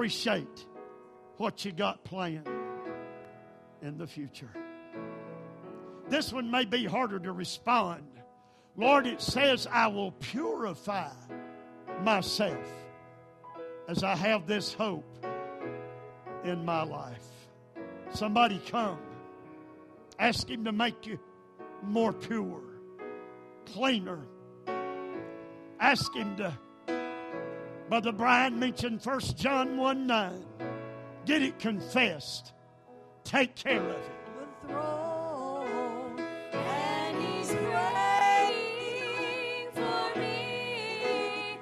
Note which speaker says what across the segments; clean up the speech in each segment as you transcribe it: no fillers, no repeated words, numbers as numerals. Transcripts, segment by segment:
Speaker 1: appreciate what you got planned in the future. This one may be harder to respond. Lord, it says, I will purify myself as I have this hope in my life. Somebody come. Ask Him to make you more pure, cleaner. Ask Him to, Brother Brian mentioned 1 John 1:9. Get it confessed. Take care of it.
Speaker 2: The throne, and He's praying for me,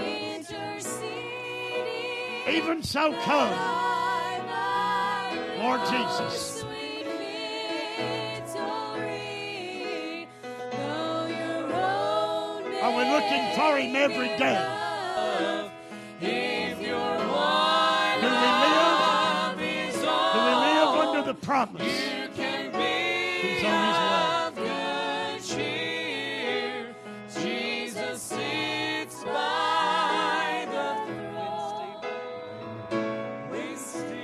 Speaker 2: interceding.
Speaker 1: Even so, come, Lord Jesus. Are we looking for Him every day? Do we live under the promise? He's on His way.
Speaker 2: Jesus sits by the throne with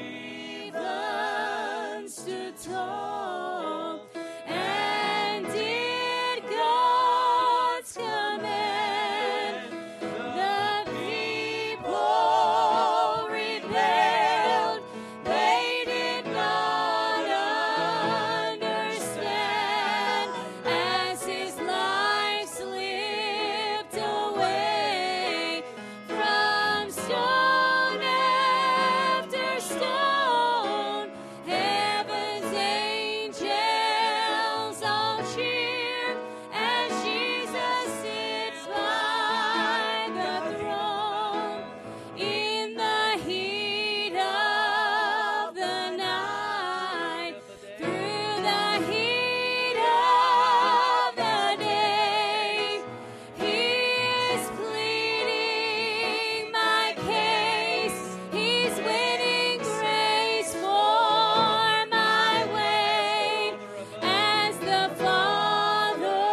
Speaker 2: Stephen stood tall and did God's command. The people rebelled. They did not understand as his life slipped away from stone after stone. Heaven's angels all cheer as Jesus sits by the throne in the heat of the night, through the heat of the day. He is pleading my case. He's winning grace for my way as the Father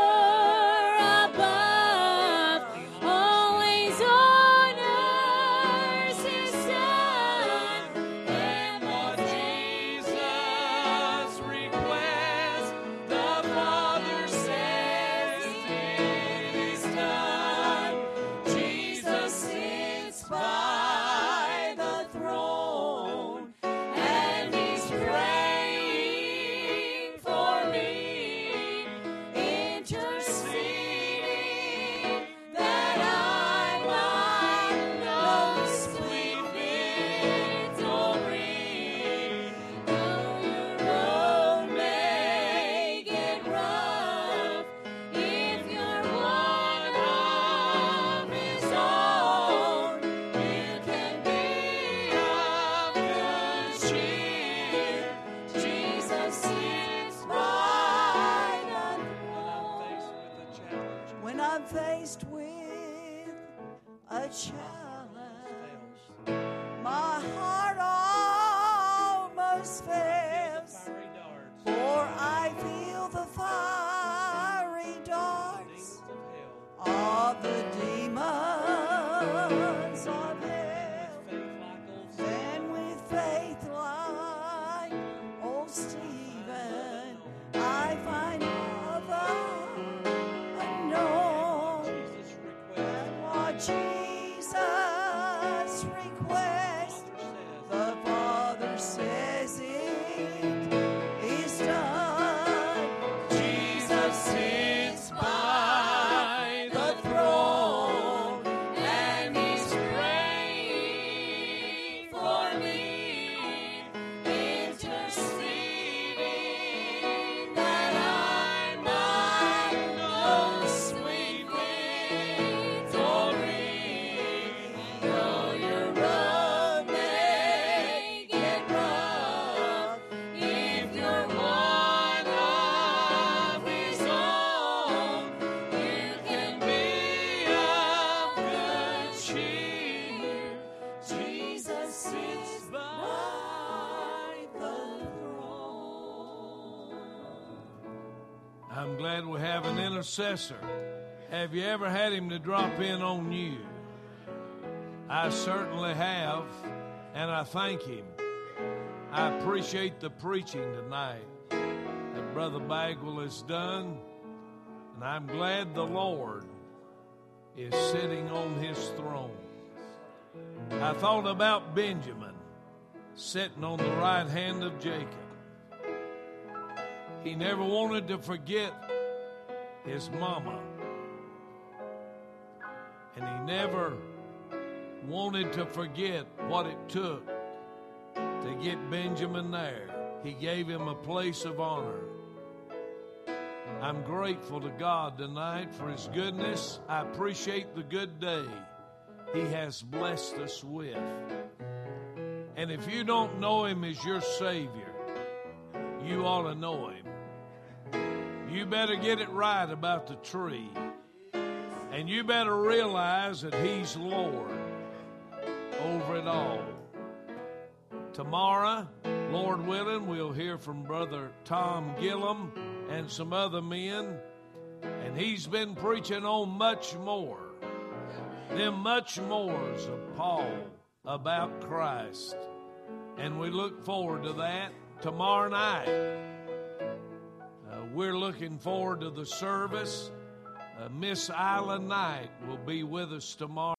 Speaker 2: above always honors His Son. And what Jesus requests, the Father says it is done. Jesus sits by the throne, and He's praying for me, interceding that I might know sweet victory. Though your road may get rough, if you're one of His own, you can be of good cheer. Jesus sits by the throne. When I'm faced with a challenge, my heart almost fails, for I feel the fiery darts of the demons of hell. Then with faith like old Stephen, I find other unknown. And what Jesus requests, the Father says it is done. Jesus sits by the throne, and He's praying for me, interceding that I might know sweet victory. Though your road may get rough, if you're one of His own, you can be of good cheer. Jesus sits by the throne.
Speaker 3: I'm glad we have an intercessor. Have you ever had him to drop in on you? I certainly have. and I thank him. I appreciate the preaching tonight that Brother Bagwell has done, and I'm glad the Lord is sitting on his throne. I thought about Benjamin sitting on the right hand of Jacob. He never wanted to forget his mama, and he never wanted to forget what it took to get Benjamin there. He gave him a place of honor. I'm grateful to God tonight for his goodness. I appreciate the good day he has blessed us with. And if you don't know him as your Savior, you ought to know him. You better get it right about the tree. And you better realize that he's Lord over it all. Tomorrow, Lord willing, we'll hear from Brother Tom Gillum and some other men. And he's been preaching on much more. Them much mores of Paul about Christ. And we look forward to that tomorrow night. We're looking forward to the service. Miss Isla Knight will be with us tomorrow.